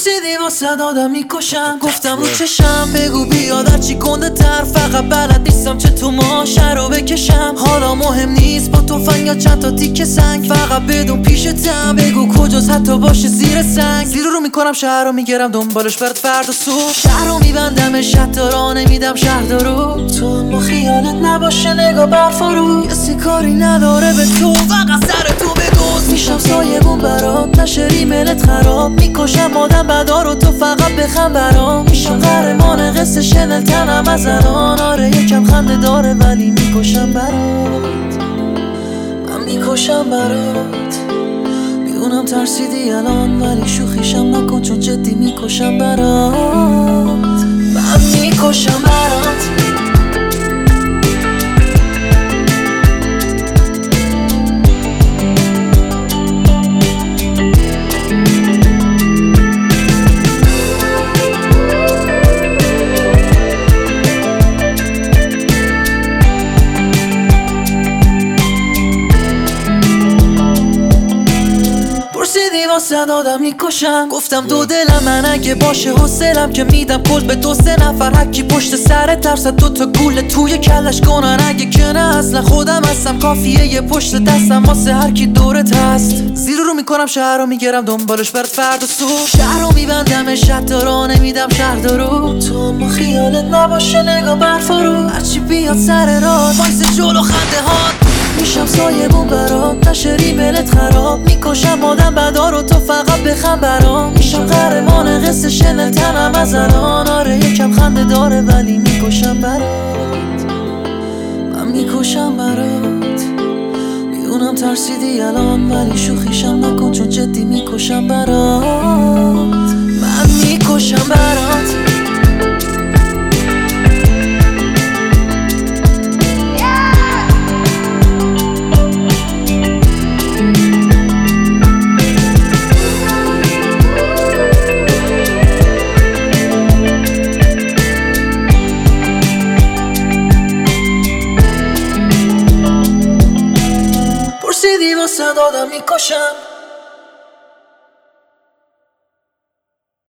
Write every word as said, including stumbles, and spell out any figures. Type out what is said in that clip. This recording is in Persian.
پرسیدی واسه دادم میکشم، گفتم رو چشم بگو بیادر چی کنده تر، فقط بلد نیستم چه تو ماشه رو بکشم. حالا مهم نیست با تفنگ یا چند تا تیکه سنگ، فقط بدون پیشتم بگو کجاست حتی باشه زیر سنگ. زیر رو میکنم شهر رو میگرم دنبالش برد فرد و صبح، شهر رو میبندمش حتی راه نمیدم شهردارو. تو اما خیالت نباشه نگاه برفارو، کسی کاری نداره به تو فقط سر تو بدوز. میشم سایبون برات نشه ریملت خراب، میکشم آدم بدارو تو فقط بخم برام. میشم قهرمان قصه شنل تنم از الان، آره یکم خنده داره ولی میکشم برات، من میکشم برات. میدونم ترسیدی الان ولی شوخیشم نکن چون جدی میکشم برات، من میکشم برات. واسه دادم میکشم، گفتم دو دلم من اگه باشه حسلم که میدم کل به دو سه نفر، هرکی پشت سر ترس دو تا گوله توی کلش کنن. اگه که نه اصلا خودم هستم کافیه یه پشت دستم واسه هرکی دورت هست. زیر رو میکنم شهر رو میگرم دنبالش برد فرد و صبح، شهر رو میبندمش حتی راه نمیدم شهردارو. تو اما خیالت نباشه نگاه برفارو، هرچی بیاد سر راه وایس جلو خنده هات. میشم سایبون برات نشه ریملت خراب، میکشم آدم بدارو تو فقط بخم برام. میشم قهرمان قصه شنل تنم از الان، آره یکم خنده داره ولی میکشم برات، من میکشم برات. میدونم ترسیدی الان ولی شوخیشم نکن چون جدی میکشم برات، من میکشم برات. پرسیدی واسه دادم میکشم.